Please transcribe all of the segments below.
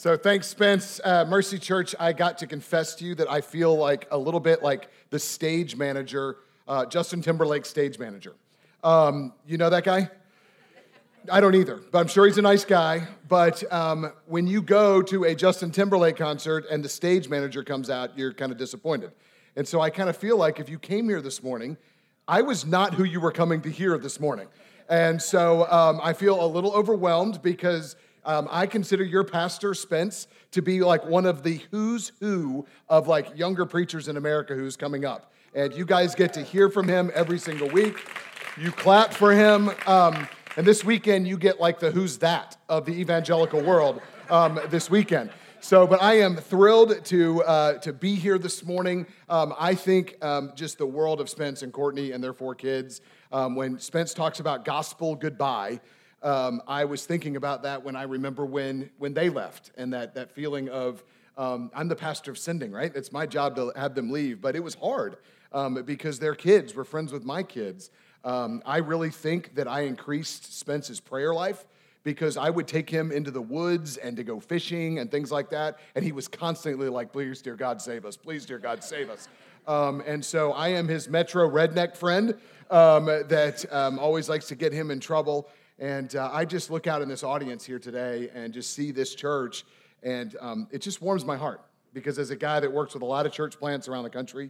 So thanks, Spence. Mercy Church, I got to confess to you that I feel like a little bit like the stage manager, Justin Timberlake's stage manager. You know that guy? I don't either, but I'm sure he's a nice guy. But when you go to a Justin Timberlake concert and the stage manager comes out, you're kind of disappointed. And so I kind of feel like if you came here this morning, I was not who you were coming to hear this morning. And so I feel a little overwhelmed because I consider your pastor, Spence, to be like one of the who's who of like younger preachers in America who's coming up. And you guys get to hear from him every single week. You clap for him. And this weekend, you get like the who's that of the evangelical world this weekend. So, but I am thrilled to be here this morning. I think just the world of Spence and Courtney and their 4 kids. When Spence talks about gospel goodbye, I was thinking about that when I remember when they left and that feeling of, I'm the pastor of sending, right? It's my job to have them leave, but it was hard because their kids were friends with my kids. I really think that I increased Spence's prayer life because I would take him into the woods and to go fishing and things like that, and he was constantly like, please, dear God, save us. Please, dear God, save us. And so I am his metro redneck friend that always likes to get him in trouble. And I just look out in this audience here today and just see this church, and it just warms my heart because as a guy that works with a lot of church plants around the country,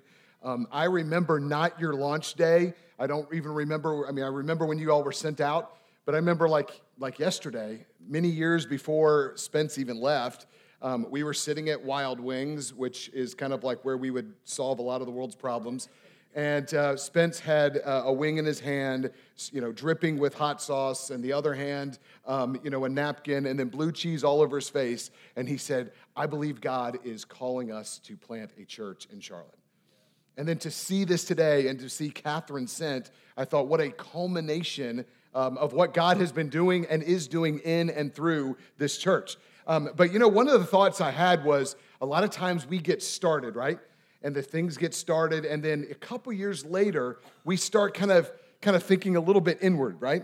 I remember not your launch day. I don't even remember, I remember when you all were sent out, but I remember like yesterday, many years before Spence even left, we were sitting at Wild Wings, which is kind of like where we would solve a lot of the world's problems. And Spence had a wing in his hand, dripping with hot sauce, and the other hand, a napkin, and then blue cheese all over his face. And he said, I believe God is calling us to plant a church in Charlotte. And then to see this today and to see Catherine sent, I thought, what a culmination of what God has been doing and is doing in and through this church. But one of the thoughts I had was a lot of times we get started, right? And the things get started, and then a couple years later, we start kind of thinking a little bit inward, right?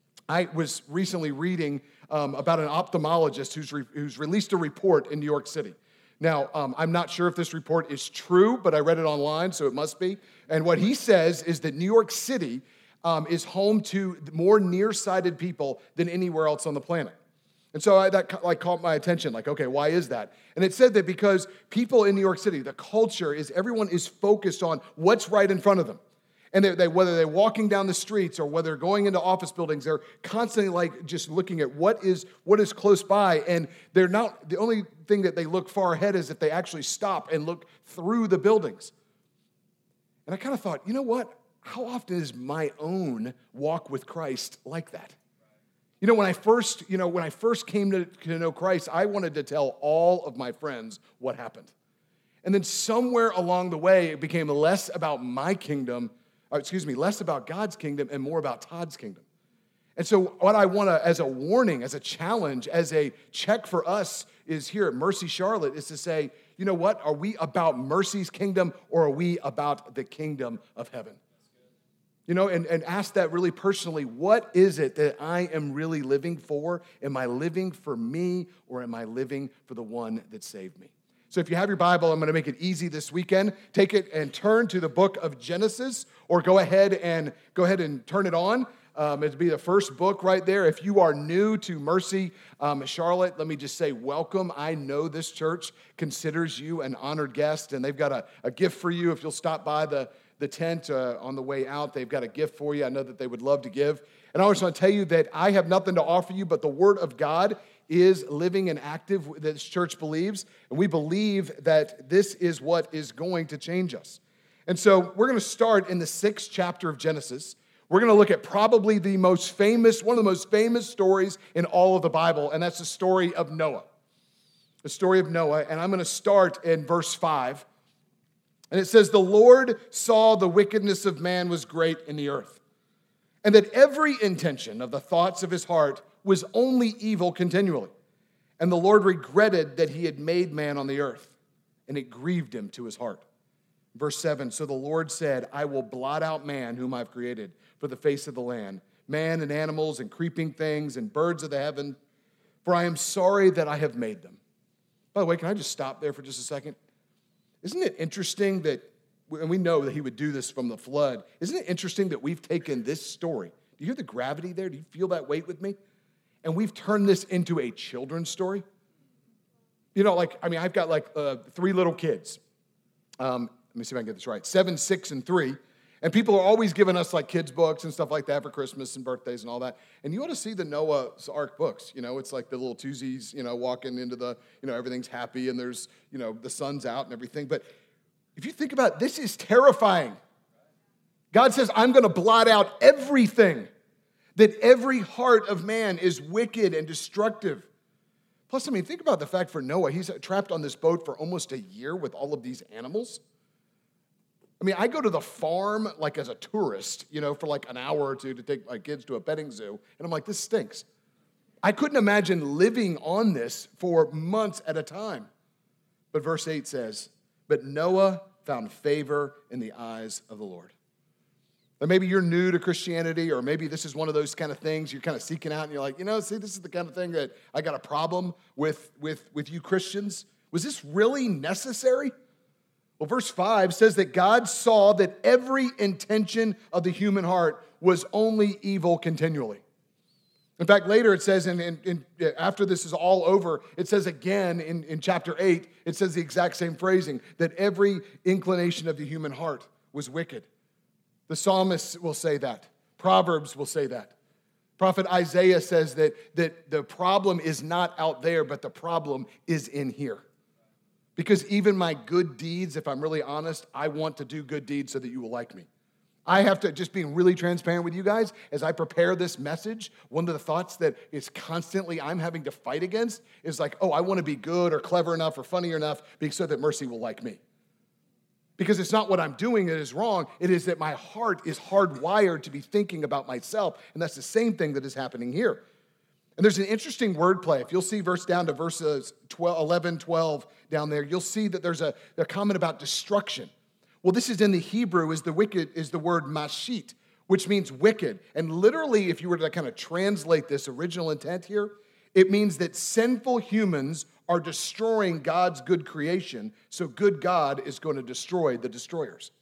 I was recently reading about an ophthalmologist who's released a report in New York City. Now, I'm not sure if this report is true, but I read it online, so it must be. And what he says is that New York City is home to more nearsighted people than anywhere else on the planet. And so that caught my attention, okay, why is that? And it said that because people in New York City, the culture is everyone is focused on what's right in front of them. And whether they're walking down the streets or whether they're going into office buildings, they're constantly just looking at what is close by. And they're not, the only thing that they look far ahead is if they actually stop and look through the buildings. And I kind of thought, you know what? How often is my own walk with Christ like that? When I first came to know Christ, I wanted to tell all of my friends what happened. And then somewhere along the way, it became less about less about God's kingdom and more about Todd's kingdom. And so what I want to, as a warning, as a challenge, as a check for us is here at Mercy Charlotte is to say, you know what? Are we about Mercy's kingdom or are we about the kingdom of heaven? And ask that really personally, what is it that I am really living for? Am I living for me or am I living for the one that saved me? So if you have your Bible, I'm going to make it easy this weekend. Take it and turn to the book of Genesis or go ahead and turn it on. It'll be the first book right there. If you are new to Mercy Charlotte, let me just say welcome. I know this church considers you an honored guest, and they've got a gift for you if you'll stop by the tent on the way out. They've got a gift for you. I know that they would love to give. And I just want to tell you that I have nothing to offer you, but the Word of God is living and active, this church believes. And we believe that this is what is going to change us. And so we're going to start in the 6th chapter of Genesis. We're going to look at probably one of the most famous stories in all of the Bible, and that's the story of Noah. The story of Noah. And I'm going to start in verse 5. And it says, the Lord saw the wickedness of man was great in the earth, and that every intention of the thoughts of his heart was only evil continually. And the Lord regretted that he had made man on the earth, and it grieved him to his heart. Verse 7, so the Lord said, I will blot out man whom I've created for the face of the land, man and animals and creeping things and birds of the heaven, for I am sorry that I have made them. By the way, can I just stop there for just a second? Isn't it interesting that, and we know that he would do this from the flood, isn't it interesting that we've taken this story? Do you hear the gravity there? Do you feel that weight with me? And we've turned this into a children's story. You know, I've got 3 little kids. Let me see if I can get this right. 7, 6, and 3. And people are always giving us like kids' books and stuff like that for Christmas and birthdays and all that. And you ought to see the Noah's Ark books. You know, it's like the little twosies, walking into the, everything's happy and there's, the sun's out and everything. But if you think about it, this is terrifying. God says, I'm going to blot out everything, that every heart of man is wicked and destructive. Plus, think about the fact for Noah, he's trapped on this boat for almost a year with all of these animals. I go to the farm like as a tourist, for like an hour or two to take my kids to a petting zoo, and I'm like, this stinks. I couldn't imagine living on this for months at a time. But verse 8 says, but Noah found favor in the eyes of the Lord. And maybe you're new to Christianity, or maybe this is one of those kind of things you're kind of seeking out, and you're like, see, this is the kind of thing that I got a problem with you Christians. Was this really necessary? Well, verse 5 says that God saw that every intention of the human heart was only evil continually. In fact, later it says, after this is all over, it says again in chapter 8, it says the exact same phrasing, that every inclination of the human heart was wicked. The psalmists will say that. Proverbs will say that. Prophet Isaiah says that the problem is not out there, but the problem is in here. Because even my good deeds, if I'm really honest, I want to do good deeds so that you will like me. I have to, just being really transparent with you guys, as I prepare this message, one of the thoughts that is constantly I'm having to fight against is like, I want to be good or clever enough or funny enough so that Mercy will like me. Because it's not what I'm doing that is wrong. It is that my heart is hardwired to be thinking about myself. And that's the same thing that is happening here. And there's an interesting wordplay. If you'll see down to verses 11, 12 down there, you'll see that there's a comment about destruction. Well, this is in the Hebrew, is the word mashit, which means wicked. And literally, if you were to kind of translate this original intent here, it means that sinful humans are destroying God's good creation, so good God is going to destroy the destroyers.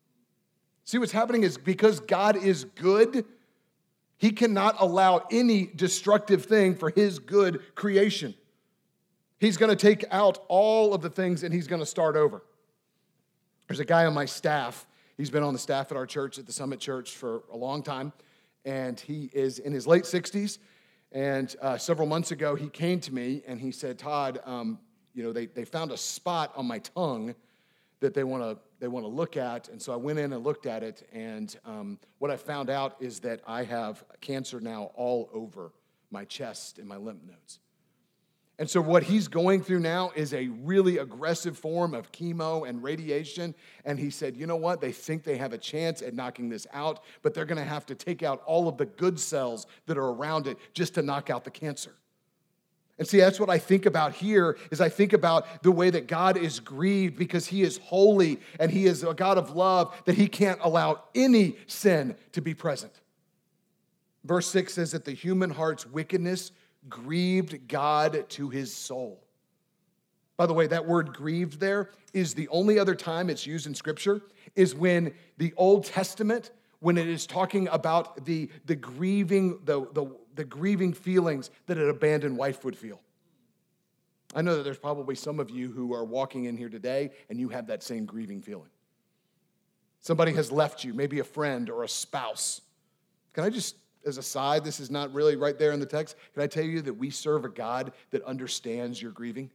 See, what's happening is because God is good, he cannot allow any destructive thing for his good creation. He's going to take out all of the things and he's going to start over. There's a guy on my staff. He's been on the staff at our church, at the Summit Church, for a long time. And he is in his late 60s. And several months ago, he came to me and he said, Todd, they found a spot on my tongue that they want to look at. And so I went in and looked at it. And what I found out is that I have cancer now all over my chest and my lymph nodes. And so what he's going through now is a really aggressive form of chemo and radiation. And he said, you know what? They think they have a chance at knocking this out, but they're going to have to take out all of the good cells that are around it just to knock out the cancer. And see, that's what I think about here, is I think about the way that God is grieved because he is holy and he is a God of love, that he can't allow any sin to be present. Verse 6 says that the human heart's wickedness grieved God to his soul. By the way, that word grieved there is the only other time it's used in Scripture is when the Old Testament, when it is talking about the grieving, the grieving feelings that an abandoned wife would feel. I know that there's probably some of you who are walking in here today and you have that same grieving feeling. Somebody has left you, maybe a friend or a spouse. Can I just, as a side, this is not really right there in the text, can I tell you that we serve a God that understands your grieving?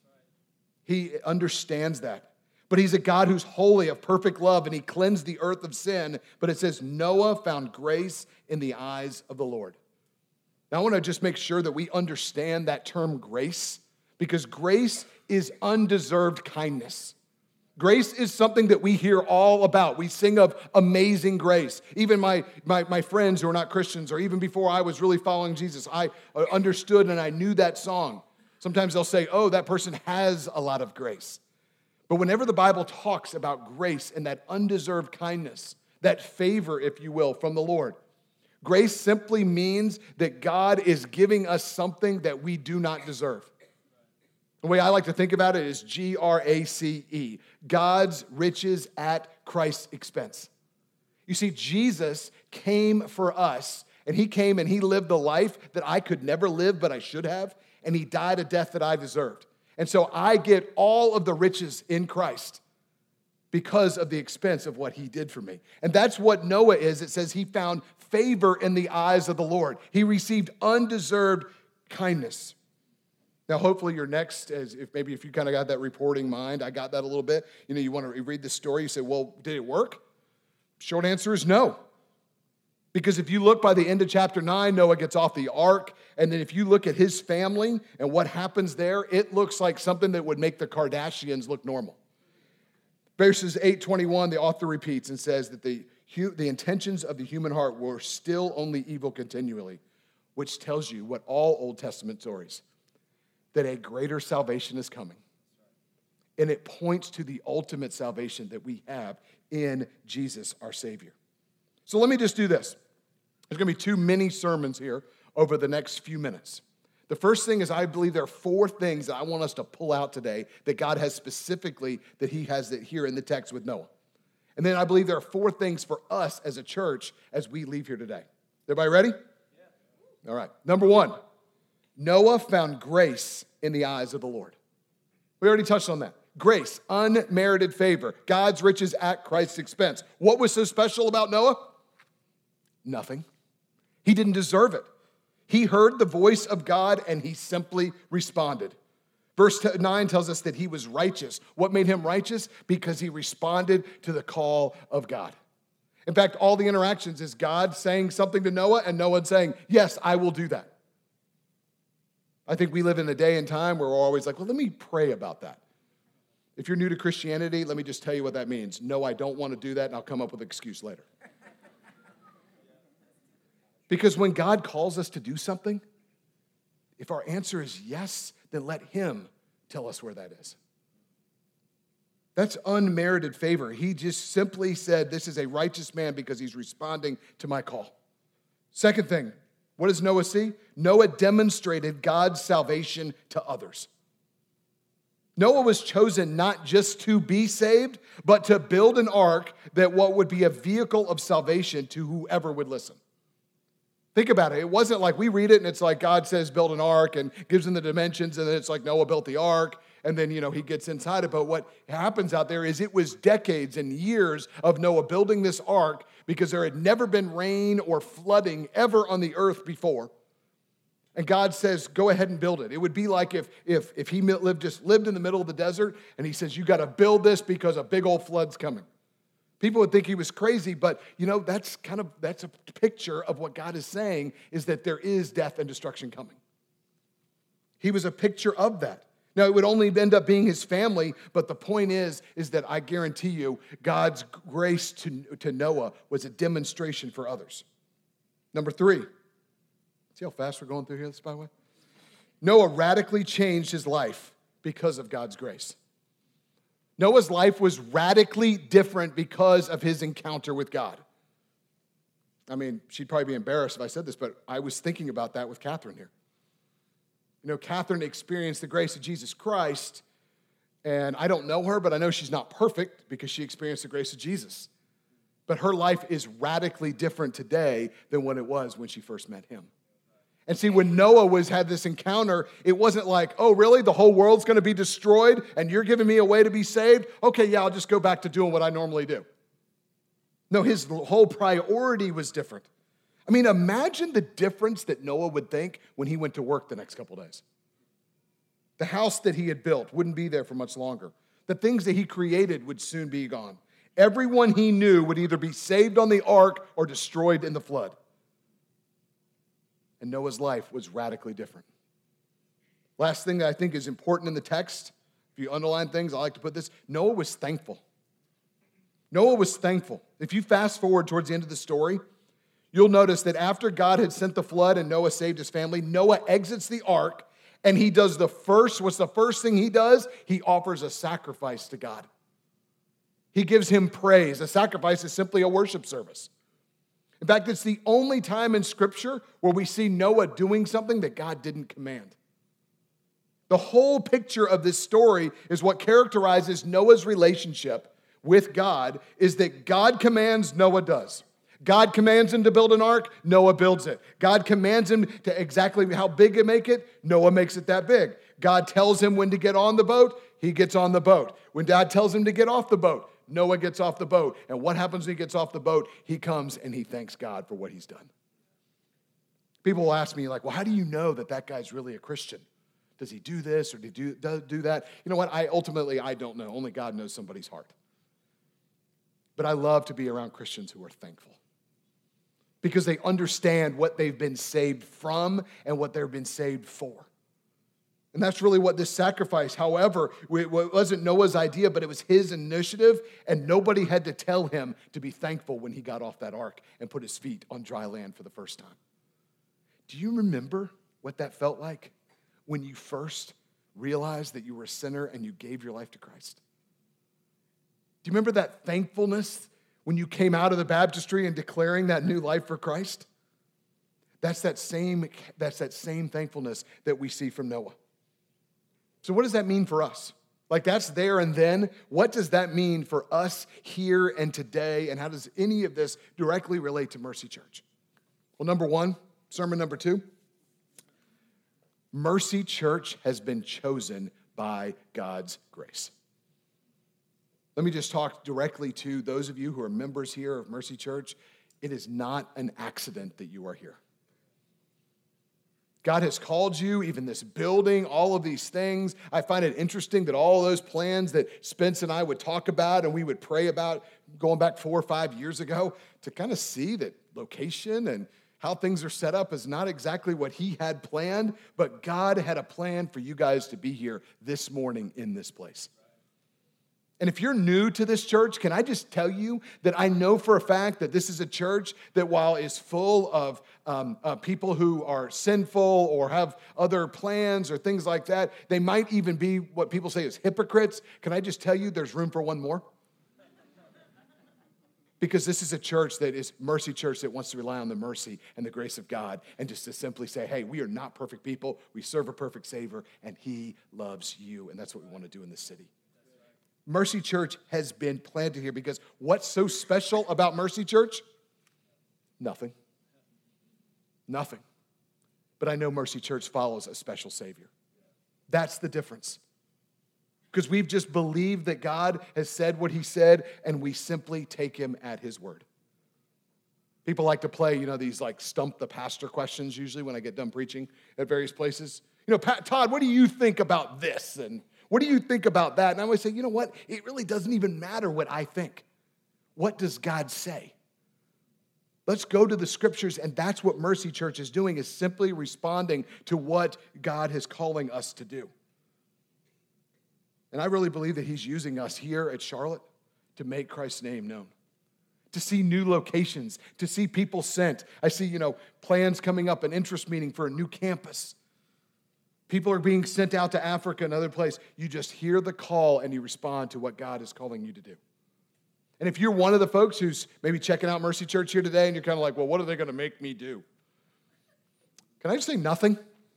He understands that. But he's a God who's holy, of perfect love, and he cleansed the earth of sin. But it says, Noah found grace in the eyes of the Lord. Now, I want to just make sure that we understand that term grace, because grace is undeserved kindness. Grace is something that we hear all about. We sing of amazing grace. Even my friends who are not Christians, or even before I was really following Jesus, I understood and I knew that song. Sometimes they'll say, oh, that person has a lot of grace. But whenever the Bible talks about grace and that undeserved kindness, that favor, if you will, from the Lord, grace simply means that God is giving us something that we do not deserve. The way I like to think about it is GRACE, God's riches at Christ's expense. You see, Jesus came for us, and he came and he lived the life that I could never live, but I should have, and he died a death that I deserved. And so I get all of the riches in Christ because of the expense of what he did for me. And that's what Noah is. It says he found favor in the eyes of the Lord. He received undeserved kindness. Now, hopefully your next, if you kind of got that reporting mind, I got that a little bit. You want to read the story, you say, well, did it work? Short answer is no. Because if you look by the end of chapter 9, Noah gets off the ark, and then if you look at his family and what happens there, it looks like something that would make the Kardashians look normal. Verses 8:21, the author repeats and says that the intentions of the human heart were still only evil continually, which tells you what all Old Testament stories, that a greater salvation is coming. And it points to the ultimate salvation that we have in Jesus, our Savior. So let me just do this. There's going to be 2 mini sermons here over the next few minutes. The first thing is I believe there are 4 things that I want us to pull out today that God has specifically, that he has it here in the text with Noah. And then I believe there are 4 things for us as a church as we leave here today. Everybody ready? Yeah. All right. Number 1. Noah found grace in the eyes of the Lord. We already touched on that. Grace, unmerited favor, God's riches at Christ's expense. What was so special about Noah? Nothing. He didn't deserve it. He heard the voice of God and he simply responded. Verse 9 tells us that he was righteous. What made him righteous? Because he responded to the call of God. In fact, all the interactions is God saying something to Noah and Noah saying, yes, I will do that. I think we live in a day and time where we're always like, well, let me pray about that. If you're new to Christianity, let me just tell you what that means. No, I don't want to do that, and I'll come up with an excuse later. Because when God calls us to do something, if our answer is yes, then let him tell us where that is. That's unmerited favor. He just simply said, this is a righteous man because he's responding to my call. Second thing, what does Noah see? Noah demonstrated God's salvation to others. Noah was chosen not just to be saved, but to build an ark that what would be a vehicle of salvation to whoever would listen. Think about it. It wasn't like we read it and it's like God says build an ark and gives him the dimensions and then it's like Noah built the ark and then, he gets inside it. But what happens out there is it was decades and years of Noah building this ark because there had never been rain or flooding ever on the earth before. And God says, go ahead and build it. It would be like if he lived in the middle of the desert and he says, you got to build this because a big old flood's coming. People would think he was crazy, but that's a picture of what God is saying is that there is death and destruction coming. He was a picture of that. Now, it would only end up being his family, but the point is that I guarantee you God's grace to Noah was a demonstration for others. Number 3. See how fast we're going through here, by the way? Noah radically changed his life because of God's grace. Noah's life was radically different because of his encounter with God. I mean, she'd probably be embarrassed if I said this, but I was thinking about that with Catherine here. Catherine experienced the grace of Jesus Christ, and I don't know her, but I know she's not perfect because she experienced the grace of Jesus. But her life is radically different today than what it was when she first met him. And see, when Noah had this encounter, it wasn't like, oh, really? The whole world's going to be destroyed and you're giving me a way to be saved? Okay, yeah, I'll just go back to doing what I normally do. No, his whole priority was different. I mean, imagine the difference that Noah would think when he went to work the next couple days. The house that he had built wouldn't be there for much longer. The things that he created would soon be gone. Everyone he knew would either be saved on the ark or destroyed in the flood. And Noah's life was radically different. Last thing that I think is important in the text, if you underline things, I like to put this, Noah was thankful. Noah was thankful. If you fast forward towards the end of the story, you'll notice that after God had sent the flood and Noah saved his family, Noah exits the ark and he does what's the first thing he does? He offers a sacrifice to God. He gives him praise. A sacrifice is simply a worship service. In fact, it's the only time in Scripture where we see Noah doing something that God didn't command. The whole picture of this story is what characterizes Noah's relationship with God is that God commands, Noah does. God commands him to build an ark, Noah builds it. God commands him to exactly how big to make it, Noah makes it that big. God tells him when to get on the boat, he gets on the boat. When God tells him to get off the boat, Noah gets off the boat. And what happens when he gets off the boat? He comes and he thanks God for what he's done. People will ask me, like, well, how do you know that that guy's really a Christian? Does he do this or do that? You know what? I don't know. Only God knows somebody's heart. But I love to be around Christians who are thankful because they understand what they've been saved from and what they've been saved for. And that's really what this sacrifice, however, it wasn't Noah's idea, but it was his initiative, and nobody had to tell him to be thankful when he got off that ark and put his feet on dry land for the first time. Do you remember what that felt like when you first realized that you were a sinner and you gave your life to Christ? Do you remember that thankfulness when you came out of the baptistry and declaring that new life for Christ? That's that same thankfulness that we see from Noah. So what does that mean for us? Like that's there and then. What does that mean for us here and today? And how does any of this directly relate to Mercy Church? Well, number one, sermon number 2, Mercy Church has been chosen by God's grace. Let me just talk directly to those of you who are members here of Mercy Church. It is not an accident that you are here. God has called you, even this building, all of these things. I find it interesting that all those plans that Spence and I would talk about and we would pray about going back 4 or 5 years ago, to kind of see that location and how things are set up is not exactly what he had planned, but God had a plan for you guys to be here this morning in this place. And if you're new to this church, can I just tell you that I know for a fact that this is a church that while is full of people who are sinful or have other plans or things like that, they might even be what people say is hypocrites. Can I just tell you there's room for one more? Because this is a church that is Mercy Church that wants to rely on the mercy and the grace of God and just to simply say, hey, we are not perfect people. We serve a perfect Savior and he loves you. And that's what we want to do in this city. Mercy Church has been planted here because what's so special about Mercy Church? Nothing. Nothing. But I know Mercy Church follows a special Savior. That's the difference. Because we've just believed that God has said what he said, and we simply take him at his word. People like to play, these like stump the pastor questions usually when I get done preaching at various places. Todd, what do you think about this? And what do you think about that? And I always say, you know what? It really doesn't even matter what I think. What does God say? Let's go to the scriptures, and that's what Mercy Church is doing, is simply responding to what God is calling us to do. And I really believe that he's using us here at Charlotte to make Christ's name known, to see new locations, to see people sent. I see, plans coming up, an interest meeting for a new campus. People are being sent out to Africa, another place. You just hear the call and you respond to what God is calling you to do. And if you're one of the folks who's maybe checking out Mercy Church here today and you're kind of like, well, what are they going to make me do? Can I just say nothing?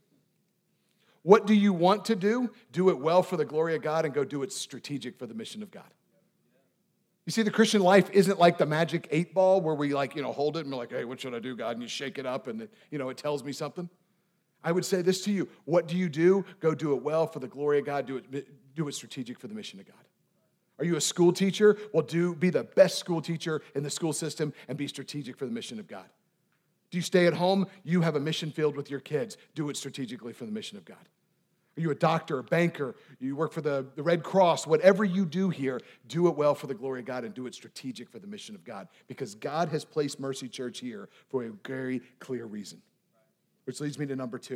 What do you want to do? Do it well for the glory of God and go do it strategic for the mission of God. You see, the Christian life isn't like the magic 8 ball where we hold it and we're like, hey, what should I do, God? And you shake it up and it tells me something. I would say this to you. What do you do? Go do it well for the glory of God. Do it strategic for the mission of God. Are you a school teacher? Well, be the best school teacher in the school system and be strategic for the mission of God. Do you stay at home? You have a mission field with your kids. Do it strategically for the mission of God. Are you a doctor, a banker? You work for the Red Cross? Whatever you do here, do it well for the glory of God and do it strategic for the mission of God. Because God has placed Mercy Church here for a very clear reason. Which leads me to number 2.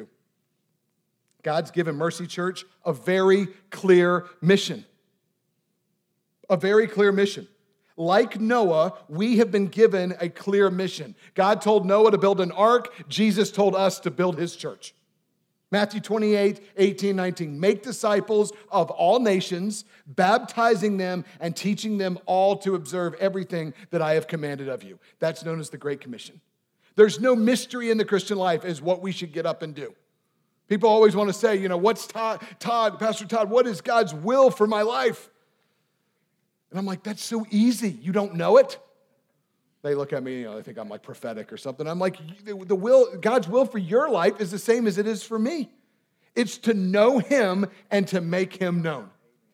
God's given Mercy Church a very clear mission. A very clear mission. Like Noah, we have been given a clear mission. God told Noah to build an ark. Jesus told us to build his church. Matthew 28, 18, 19. Make disciples of all nations, baptizing them and teaching them all to observe everything that I have commanded of you. That's known as the Great Commission. There's no mystery in the Christian life as what we should get up and do. People always want to say, what's Pastor Todd, what is God's will for my life? And I'm like, that's so easy. You don't know it? They look at me, they think I'm like prophetic or something. I'm like, God's will for your life is the same as it is for me. It's to know him and to make him known.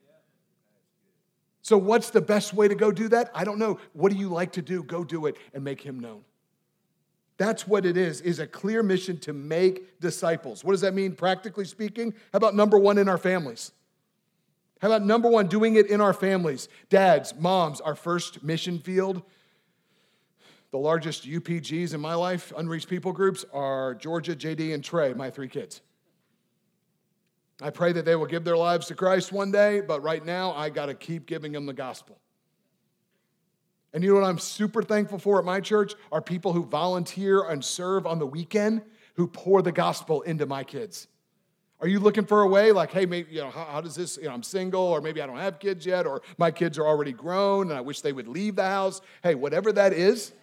So what's the best way to go do that? I don't know. What do you like to do? Go do it and make him known. That's what it is a clear mission to make disciples. What does that mean, practically speaking? How about number one, in our families? How about number one, doing it in our families? Dads, moms, our first mission field, the largest UPGs in my life, unreached people groups, are Georgia, JD, and Trey, my 3 kids. I pray that they will give their lives to Christ one day, but right now, I got to keep giving them the gospel. And you know what I'm super thankful for at my church are people who volunteer and serve on the weekend who pour the gospel into my kids. Are you looking for a way like, hey, maybe, how does this, I'm single, or maybe I don't have kids yet, or my kids are already grown and I wish they would leave the house. Hey, whatever that is,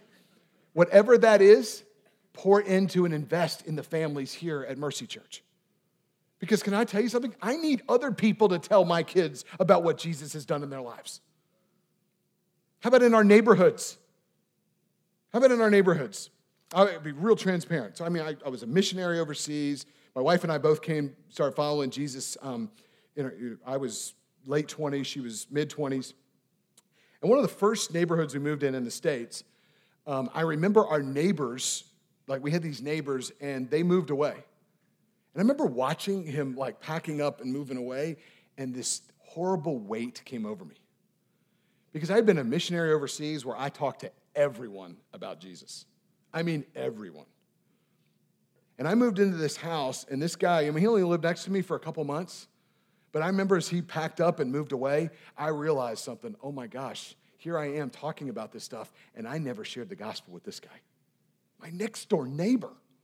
pour into and invest in the families here at Mercy Church. Because can I tell you something? I need other people to tell my kids about what Jesus has done in their lives. How about in our neighborhoods? I'll be real transparent. So, I was a missionary overseas. My wife and I both started following Jesus. I was late 20s. She was mid-20s. And one of the first neighborhoods we moved in the States, I remember our neighbors, like we had these neighbors, and they moved away. And I remember watching him like packing up and moving away, and this horrible weight came over me. Because I had been a missionary overseas where I talked to everyone about Jesus. I mean, everyone. And I moved into this house, and this guy, he only lived next to me for a couple months. But I remember as he packed up and moved away, I realized something. Oh my gosh, here I am talking about this stuff, and I never shared the gospel with this guy, my next door neighbor.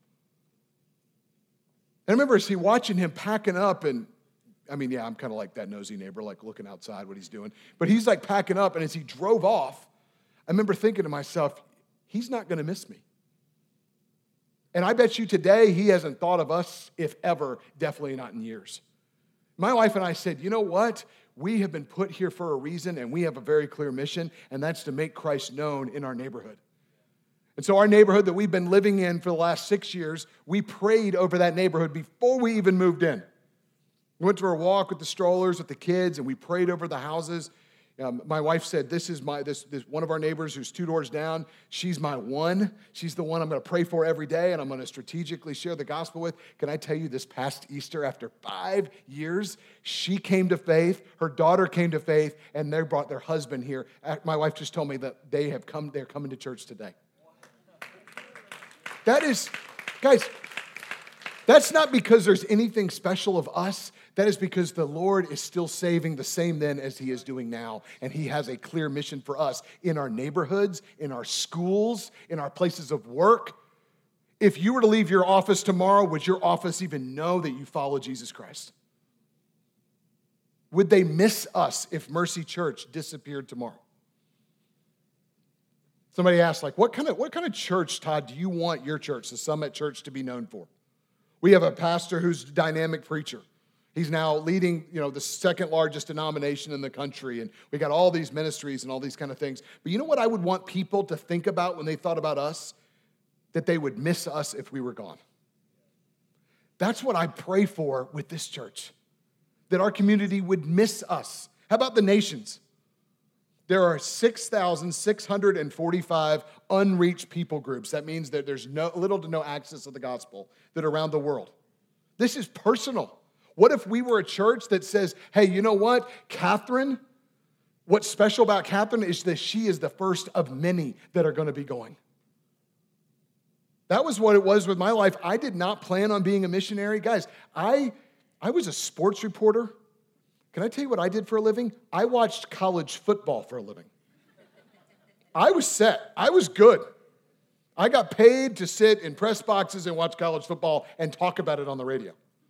And I remember as he watching him packing up, and I'm kind of like that nosy neighbor, like looking outside what he's doing. But he's like packing up, and as he drove off, I remember thinking to myself, he's not going to miss me. And I bet you today he hasn't thought of us, if ever, definitely not in years. My wife and I said, you know what? We have been put here for a reason, and we have a very clear mission, and that's to make Christ known in our neighborhood. And so our neighborhood that we've been living in for the last 6 years, we prayed over that neighborhood before we even moved in. We went for a walk with the strollers, with the kids, and we prayed over the houses. My wife said, this is one of our neighbors who's 2 doors down. She's my one. She's the one I'm going to pray for every day, and I'm going to strategically share the gospel with. Can I tell you, this past Easter, after 5 years, she came to faith, her daughter came to faith, and they brought their husband here. My wife just told me that they're coming to church today. Guys, that's not because there's anything special of us. That is because the Lord is still saving the same then as he is doing now. And he has a clear mission for us in our neighborhoods, in our schools, in our places of work. If you were to leave your office tomorrow, would your office even know that you follow Jesus Christ? Would they miss us if Mercy Church disappeared tomorrow? Somebody asked, what kind of church, Todd, do you want your church, the Summit Church, to be known for? We have a pastor who's a dynamic preacher. He's now leading, the second largest denomination in the country, and we got all these ministries and all these kind of things. But you know what I would want people to think about when they thought about us? That they would miss us if we were gone. That's what I pray for with this church, that our community would miss us. How about the nations? There are 6,645 unreached people groups. That means that there's little to no access to the gospel that are around the world. This is personal. What if we were a church that says, hey, you know what? Catherine, what's special about Catherine is that she is the first of many that are going to be going. That was what it was with my life. I did not plan on being a missionary. Guys, I was a sports reporter. Can I tell you what I did for a living? I watched college football for a living. I was set. I was good. I got paid to sit in press boxes and watch college football and talk about it on the radio.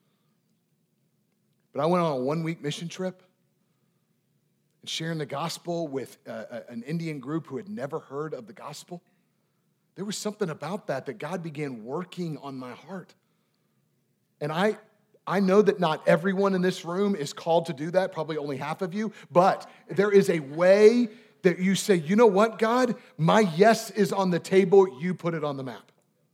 But I went on a 1-week mission trip and sharing the gospel with an Indian group who had never heard of the gospel. There was something about that God began working on my heart. And I I know that not everyone in this room is called to do that, probably only half of you, but there is a way that you say, you know what, God, my yes is on the table, you put it on the map.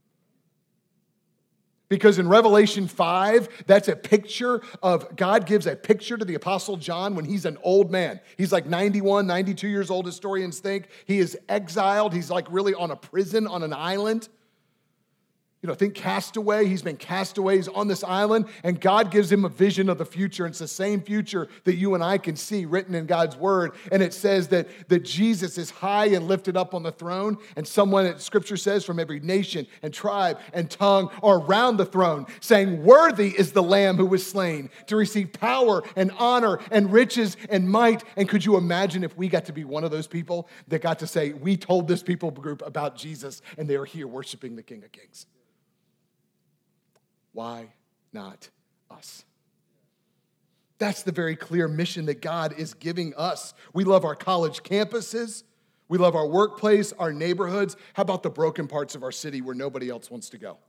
Because in Revelation 5, that's a picture of, God gives a picture to the Apostle John when he's an old man. He's like 91, 92 years old, historians think. He is exiled. He's like really on a prison on an island. You know, think castaway. He's been castaway. He's on this island, and God gives him a vision of the future. It's the same future that you and I can see written in God's word. And it says that Jesus is high and lifted up on the throne, and someone, that Scripture says, from every nation and tribe and tongue are around the throne, saying, worthy is the Lamb who was slain to receive power and honor and riches and might. And could you imagine if we got to be one of those people that got to say, we told this people group about Jesus, and they are here worshiping the King of Kings? Why not us? That's the very clear mission that God is giving us. We love our college campuses. We love our workplace, our neighborhoods. How about the broken parts of our city where nobody else wants to go?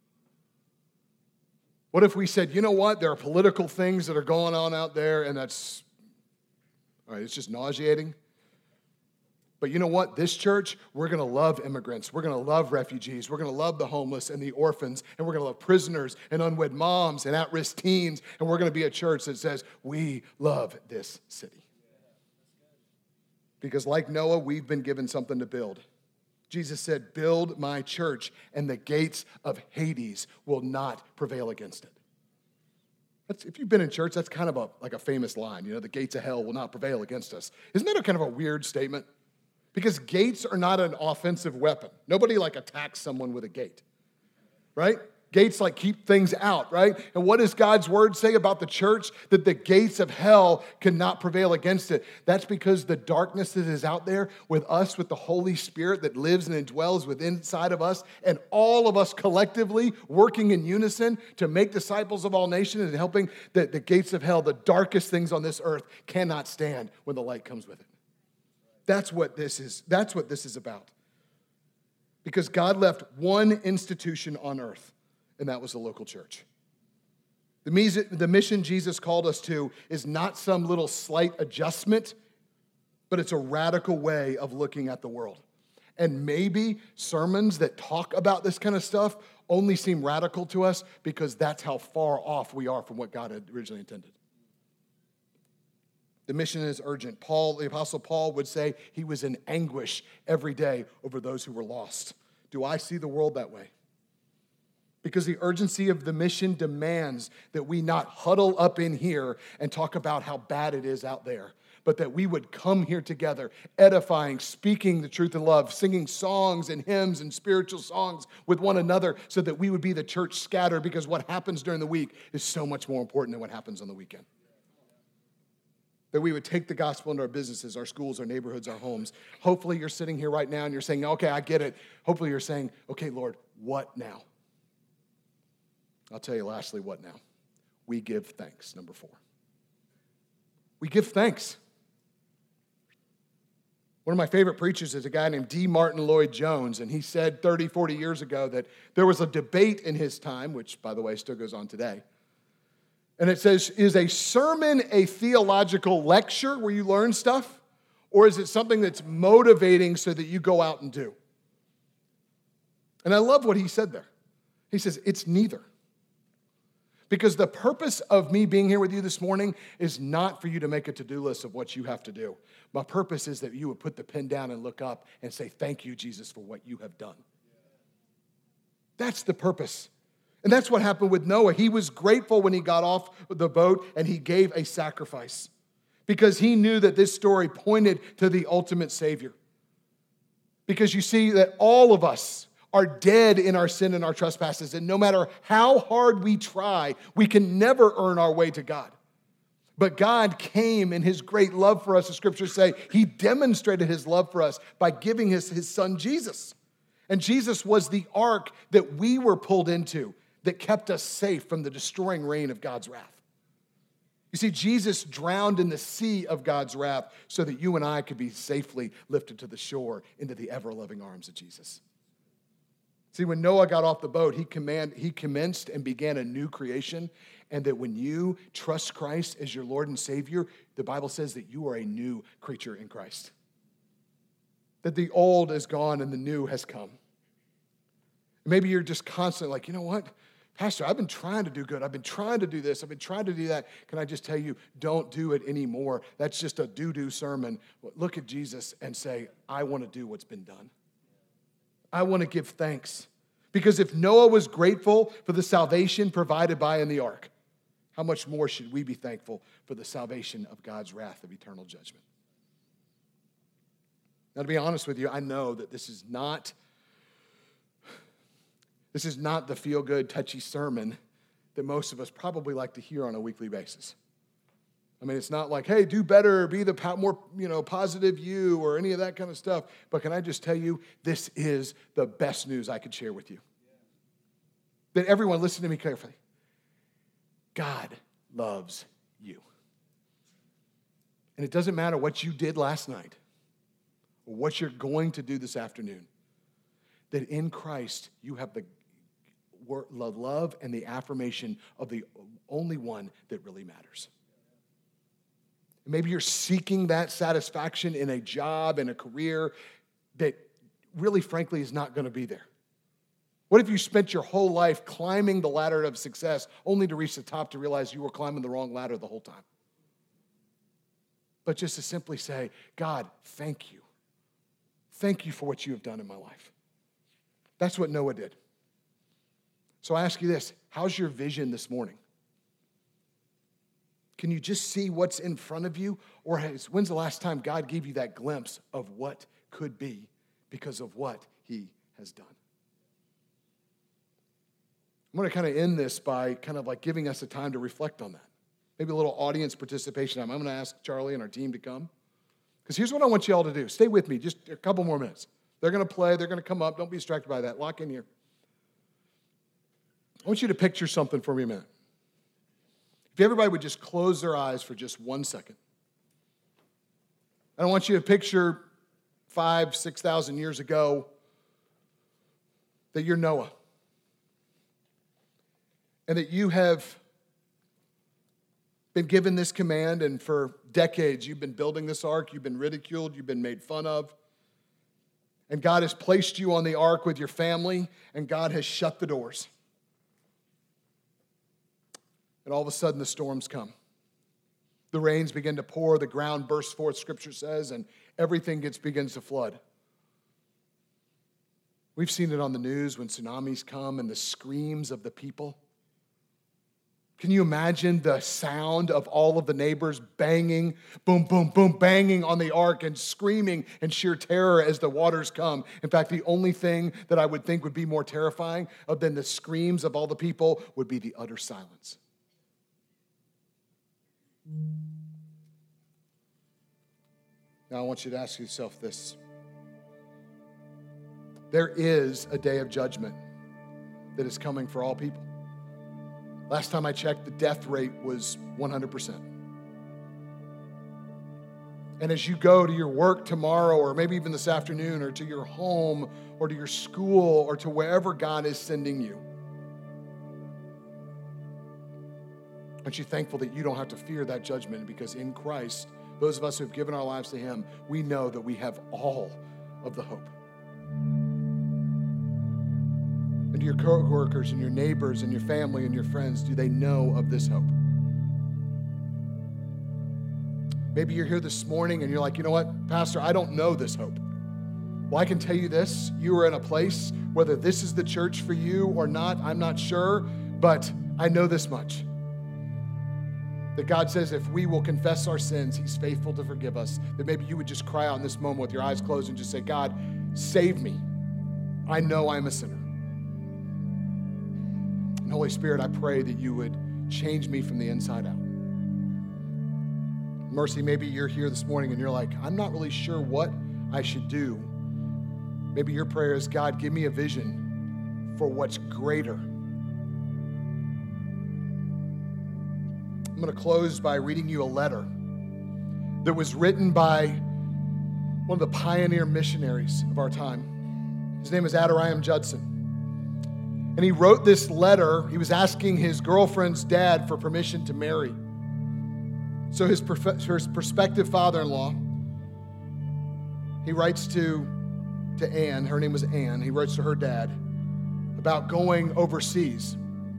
What if we said, you know what? There are political things that are going on out there, and that's, all right, it's just nauseating. But you know what? This church, we're going to love immigrants. We're going to love refugees. We're going to love the homeless and the orphans. And we're going to love prisoners and unwed moms and at-risk teens. And we're going to be a church that says, we love this city. Because like Noah, we've been given something to build. Jesus said, build my church, and the gates of Hades will not prevail against it. If you've been in church, that's kind of like a famous line. You know, the gates of hell will not prevail against us. Isn't that a kind of a weird statement? Because gates are not an offensive weapon. Nobody like attacks someone with a gate, right? Gates like keep things out, right? And what does God's word say about the church? That the gates of hell cannot prevail against it. That's because the darkness that is out there with us, with the Holy Spirit that lives and indwells within inside of us, and all of us collectively working in unison to make disciples of all nations and helping the gates of hell, the darkest things on this earth, cannot stand when the light comes with it. That's what this is. That's what this is about. Because God left one institution on earth, and that was the local church. The mission Jesus called us to is not some little slight adjustment, but it's a radical way of looking at the world. And maybe sermons that talk about this kind of stuff only seem radical to us because that's how far off we are from what God had originally intended. The mission is urgent. The Apostle Paul would say he was in anguish every day over those who were lost. Do I see the world that way? Because the urgency of the mission demands that we not huddle up in here and talk about how bad it is out there, but that we would come here together, edifying, speaking the truth in love, singing songs and hymns and spiritual songs with one another so that we would be the church scattered, because what happens during the week is so much more important than what happens on the weekend. That we would take the gospel into our businesses, our schools, our neighborhoods, our homes. Hopefully you're sitting here right now and you're saying, okay, I get it. Hopefully you're saying, okay, Lord, what now? I'll tell you lastly, what now? We give thanks, number 4. We give thanks. One of my favorite preachers is a guy named D. Martin Lloyd-Jones, and he said 30, 40 years ago that there was a debate in his time, which, by the way, still goes on today. And it says, is a sermon a theological lecture where you learn stuff? Or is it something that's motivating so that you go out and do? And I love what he said there. He says, it's neither. Because the purpose of me being here with you this morning is not for you to make a to-do list of what you have to do. My purpose is that you would put the pen down and look up and say, thank you, Jesus, for what you have done. That's the purpose. And that's what happened with Noah. He was grateful when he got off the boat and he gave a sacrifice because he knew that this story pointed to the ultimate Savior. Because you see that all of us are dead in our sin and our trespasses, and no matter how hard we try, we can never earn our way to God. But God came in his great love for us, the scriptures say. He demonstrated his love for us by giving his son Jesus. And Jesus was the ark that we were pulled into, that kept us safe from the destroying rain of God's wrath. You see, Jesus drowned in the sea of God's wrath so that you and I could be safely lifted to the shore into the ever-loving arms of Jesus. See, when Noah got off the boat, he commenced and began a new creation, And that when you trust Christ as your Lord and Savior, the Bible says that you are a new creature in Christ. That the old is gone and the new has come. Maybe you're just constantly like, you know what? Pastor, I've been trying to do good. I've been trying to do this. I've been trying to do that. Can I just tell you, don't do it anymore. That's just a do-do sermon. Look at Jesus and say, I want to do what's been done. I want to give thanks. Because if Noah was grateful for the salvation provided by in the ark, how much more should we be thankful for the salvation of God's wrath of eternal judgment? Now, to be honest with you, I know that this is not the feel-good, touchy sermon that most of us probably like to hear on a weekly basis. I mean, it's not like, hey, do better, be the more, positive you or any of that kind of stuff. But can I just tell you, this is the best news I could share with you. That everyone, listen to me carefully. God loves you. And it doesn't matter what you did last night or what you're going to do this afternoon. That in Christ, you have the love and the affirmation of the only one that really matters. Maybe you're seeking that satisfaction in a job, in a career that really, frankly, is not going to be there. What if you spent your whole life climbing the ladder of success only to reach the top to realize you were climbing the wrong ladder the whole time? But just to simply say, God, thank you. Thank you for what you have done in my life. That's what Noah did. So I ask you this, how's your vision this morning? Can you just see what's in front of you? Or when's the last time God gave you that glimpse of what could be because of what he has done? I'm going to kind of end this by kind of like giving us a time to reflect on that. Maybe a little audience participation time. I'm going to ask Charlie and our team to come. Because here's what I want you all to do. Stay with me just a couple more minutes. They're going to play. They're going to come up. Don't be distracted by that. Lock in here. I want you to picture something for me a minute. If everybody would just close their eyes for just 1 second. I want you to picture 5,000, 6,000 years ago that you're Noah. And that you have been given this command, and for decades you've been building this ark, you've been ridiculed, you've been made fun of. And God has placed you on the ark with your family, and God has shut the doors. And all of a sudden the storms come. The rains begin to pour, the ground bursts forth, Scripture says, and everything begins to flood. We've seen it on the news when tsunamis come and the screams of the people. Can you imagine the sound of all of the neighbors banging, boom, boom, boom, banging on the ark and screaming in sheer terror as the waters come? In fact, the only thing that I would think would be more terrifying than the screams of all the people would be the utter silence. Now I want you to ask yourself this. There is a day of judgment that is coming for all people. Last time I checked, the death rate was 100%. And as you go to your work tomorrow, or maybe even this afternoon, or to your home, or to your school, or to wherever God is sending you, aren't you thankful that you don't have to fear that judgment? Because in Christ, those of us who have given our lives to him, we know that we have all of the hope. And to your coworkers and your neighbors and your family and your friends, do they know of this hope? Maybe you're here this morning and you're like, you know what, Pastor, I don't know this hope. Well, I can tell you this. You are in a place, whether this is the church for you or not, I'm not sure, but I know this much. That God says if we will confess our sins, he's faithful to forgive us. That maybe you would just cry out in this moment with your eyes closed and just say, God, save me. I know I'm a sinner. And Holy Spirit, I pray that you would change me from the inside out. Mercy, maybe you're here this morning and you're like, I'm not really sure what I should do. Maybe your prayer is, God, give me a vision for what's greater. I'm going to close by reading you a letter that was written by one of the pioneer missionaries of our time. His name is Adoniram Judson. And And he wrote this letter. He was asking his girlfriend's dad for permission to marry. So his prospective father-in-law, he writes to Anne. Her name was Anne. He writes to her dad about going overseas.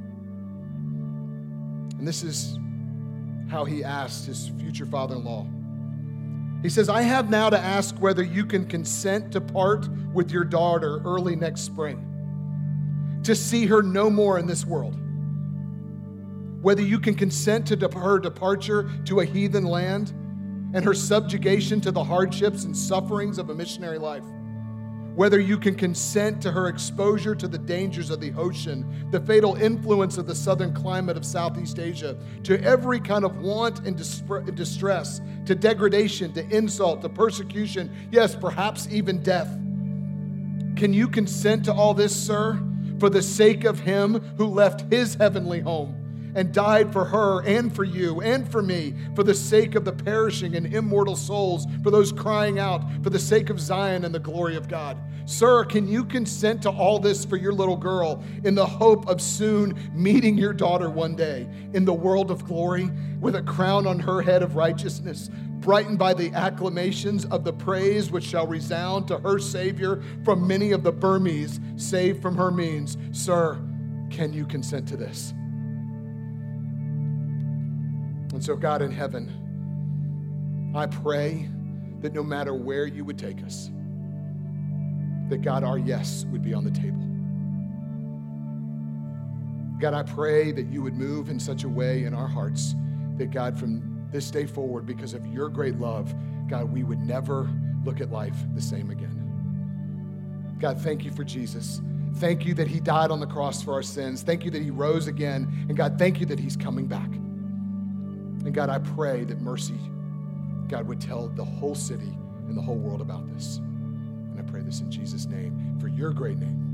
And this is how he asked his future father-in-law. He says, I have now to ask whether you can consent to part with your daughter early next spring, to see her no more in this world. Whether you can consent to her departure to a heathen land and her subjugation to the hardships and sufferings of a missionary life. Whether you can consent to her exposure to the dangers of the ocean, the fatal influence of the southern climate of Southeast Asia, to every kind of want and distress, to degradation, to insult, to persecution, yes, perhaps even death. Can you consent to all this, sir, for the sake of him who left his heavenly home and died for her and for you and for me, for the sake of the perishing and immortal souls, for those crying out, for the sake of Zion and the glory of God? Sir, can you consent to all this for your little girl in the hope of soon meeting your daughter one day in the world of glory with a crown on her head of righteousness, brightened by the acclamations of the praise which shall resound to her Savior from many of the Burmese saved from her means? Sir, can you consent to this? And so, God in heaven, I pray that no matter where you would take us, that God, our yes would be on the table. God, I pray that you would move in such a way in our hearts that, God, from this day forward, because of your great love, God, we would never look at life the same again. God, thank you for Jesus. Thank you that he died on the cross for our sins. Thank you that he rose again. And God, thank you that he's coming back. And God, I pray that Mercy, God, would tell the whole city and the whole world about this. And I pray this in Jesus' name, for your great name.